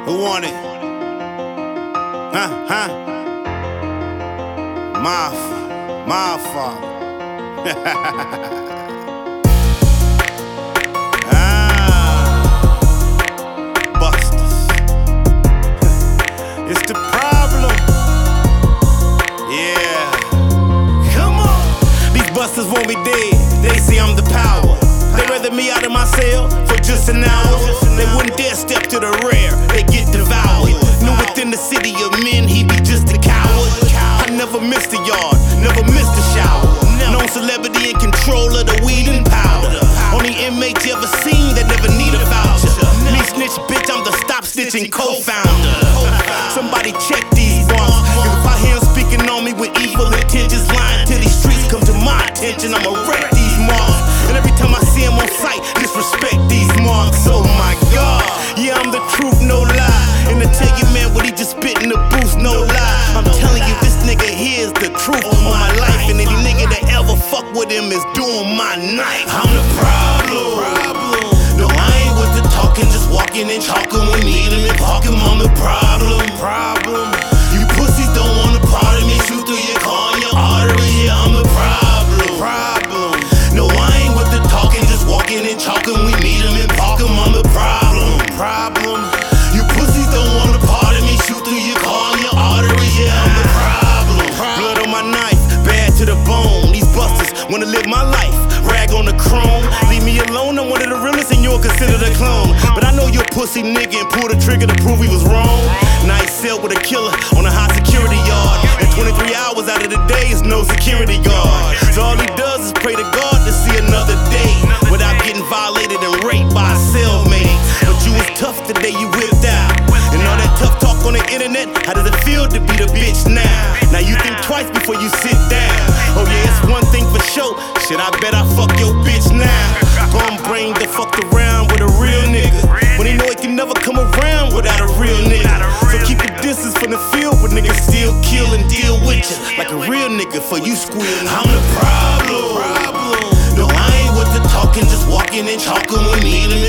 Who want it? Huh? My fault. Busters. It's the problem. Yeah. Come on. These busters want me dead. They say I'm the power. They rather me out of my cell for just an hour. They wouldn't dare step to the rear. They get devoured. Knew within the city of men he be just a coward. I never missed a yard, never missed a shower. Known celebrity in control of the weed and powder. Only inmate you ever seen that never need a voucher. Me snitch bitch, I'm the stop stitching co-founder. Somebody check these bumps. If I hear him speaking on me with evil intentions, lying till these streets come to my attention, I'ma wreck these marks. And every time I see him on sight, disrespect these marks. Oh my God, yeah, I'm the truth, no lie. And to tell you, man, what he just spit in the booth, no lie. I'm telling you, this nigga here is the truth on my life. And any nigga that ever fuck with him is doing my knife. I'm the problem. No, I ain't with the talking, just walking and talking. We need him and parking, I'm the problem. You pussies don't want a part of me, shoot through your car and your artery. Yeah, I'm the problem. No, I ain't with the talking, just walking and talking. We meet him and park him, I'm the problem. You pussies don't want a part of me, shoot through your car and your artery. Yeah, I'm the problem. Blood on my knife, bad to the bone. These busters wanna live my life, rag on the chrome. Leave me alone, I'm one of the realest and you're considered a clone. But I know you're a pussy nigga and pull the trigger to prove he was wrong. Nice cell with a killer on a high security yard. And 23 hours out of the day is no security guard. So all he does is pray to God to see another day without getting violated and raped by a cellmate. But you was tough the day you whipped out. And all that tough talk on the internet, how does it feel to be the bitch now? Now you think twice before you sit down. Oh yeah, it's one thing for sure. Shit, I bet I fuck your bitch now. Bum brain that fucked around with a real nigga, when he know he can never come around without a real nigga. So keep your distance from the field where niggas still kill and deal with you like a real nigga for you squeal. I'm the problem. No, I ain't with the talking, just walking and talking. We need him